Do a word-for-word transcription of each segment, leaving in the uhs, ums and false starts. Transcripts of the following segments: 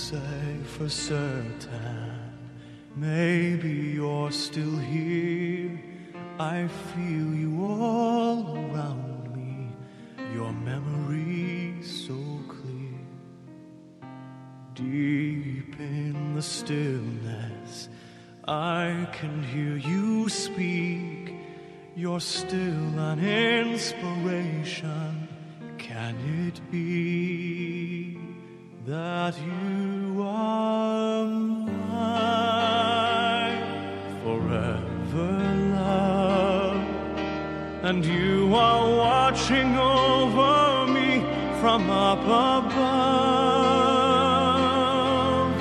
say for certain, maybe you're still here. I feel you all around me, your memory so clear. Deep in the stillness, I can hear you speak. You're still an inspiration. Can it be that you are mine forever, love? And you are watching over me from up above.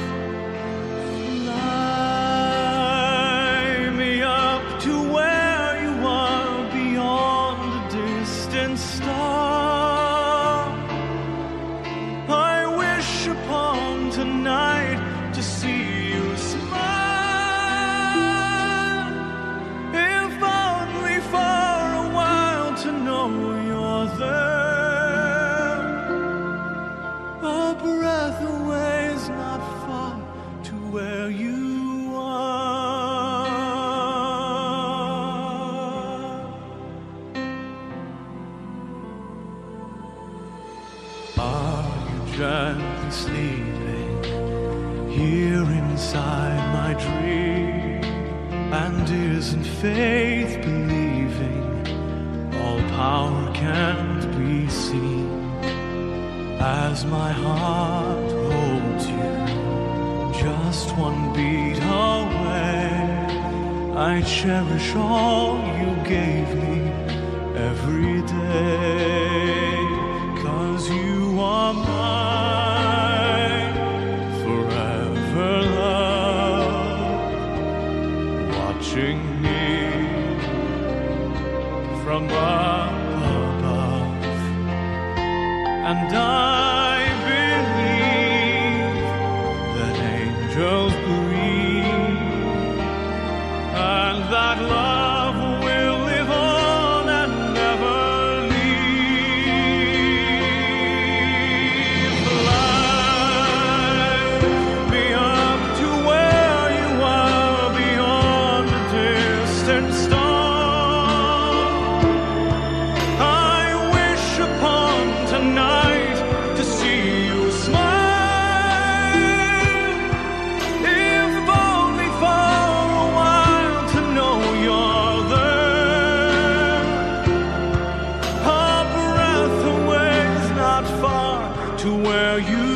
Fly me up to where you are beyond a distant star. I wish upon tonight to see you smile, if only for a while to know you're there. A breath away is not far to where you are. Are you gently sleeping here inside my dream? And isn't faith believing all power can't be seen? As my heart holds you just one beat away, I cherish all you gave me every day. 'Cause you are mine forever, love, watching me from up above. And I believe that angels breathe, and that love will live on and never leave. Fly me up to where you are beyond the distant star. I wish upon tonight to see you smile, if only for a while to know you're there. A breath away is not far to where you